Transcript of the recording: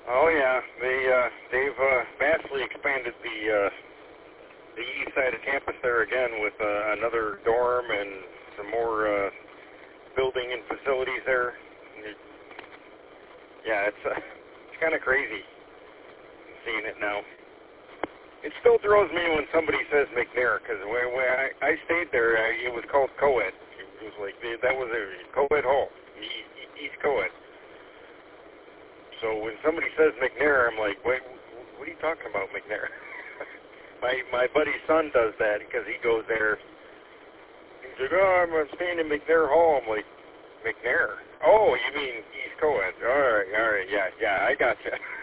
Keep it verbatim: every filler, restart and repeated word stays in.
Oh yeah, they uh, they've uh, vastly expanded the uh, the east side of campus there again with uh, another dorm and some more uh, building and facilities there. It, yeah, it's uh, it's kind of crazy seeing it now. It still throws me when somebody says McNair, because when, when I, I stayed there, I, it was called co-ed. It was like, that was a co-ed hall, East co-ed. So when somebody says McNair, I'm like, wait, what are you talking about, McNair? my my buddy's son does that because he goes there. He's like, oh, I'm staying in McNair Hall. I'm like, McNair? Oh, you mean East co-ed. All right, all right, yeah, yeah, I gotcha.